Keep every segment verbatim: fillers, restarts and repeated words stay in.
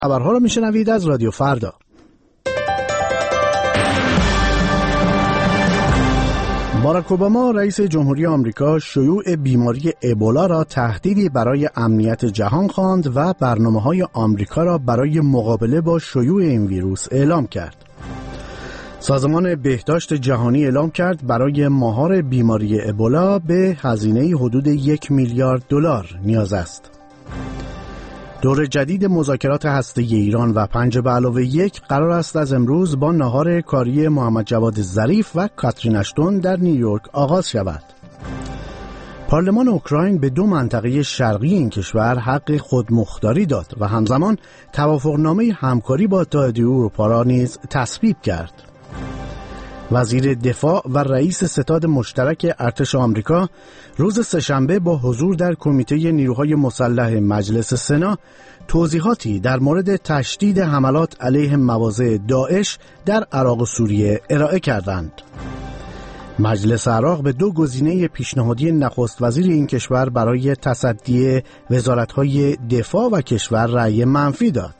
خبرها را میشنوید از رادیو فردا. باراک اوباما رئیس جمهوری آمریکا شیوع بیماری ابولا را تهدیدی برای امنیت جهان خواند و برنامه‌های آمریکا را برای مقابله با شیوع این ویروس اعلام کرد. سازمان بهداشت جهانی اعلام کرد برای مهار بیماری ابولا به هزینه حدود یک میلیارد دلار نیاز است. دور جدید مذاکرات هسته‌ای ایران و پنج به علاوه یک قرار است از امروز با نهار کاری محمد جواد ظریف و کاترین اشتون در نیویورک آغاز شود. پارلمان اوکراین به دو منطقه شرقی این کشور حق خودمختاری داد و همزمان توافقنامه همکاری با اتحادیه اروپا را نیز تصویب کرد. وزیر دفاع و رئیس ستاد مشترک ارتش آمریکا روز سه‌شنبه با حضور در کمیته نیروهای مسلح مجلس سنا توضیحاتی در مورد تشدید حملات علیه مواضع داعش در عراق و سوریه ارائه کردند. مجلس عراق به دو گزینه پیشنهادی نخست وزیر این کشور برای تصدی وزارت‌های دفاع و کشور رأی منفی داد.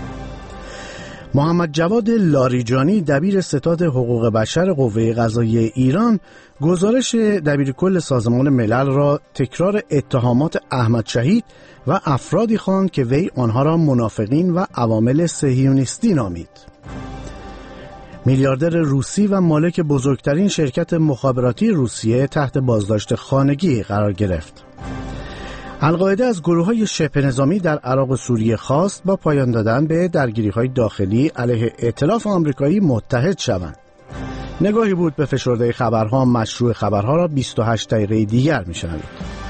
محمد جواد لاریجانی دبیر ستاد حقوق بشر قوه قضاییه ایران گزارش دبیرکل سازمان ملل را تکرار اتهامات احمد شهید و افرادی خواند که وی آنها را منافقین و عوامل صهیونیستی نامید. میلیاردر روسی و مالک بزرگترین شرکت مخابراتی روسیه تحت بازداشت خانگی قرار گرفت. القاعده از گروه‌های شبه نظامی در عراق و سوریه خواست با پایان دادن به درگیری‌های داخلی علیه ائتلاف آمریکایی متحد شوند. نگاهی بود به فشرده خبرها. مشروع خبرها را بیست و هشت دقیقه دیگر می‌شنوید.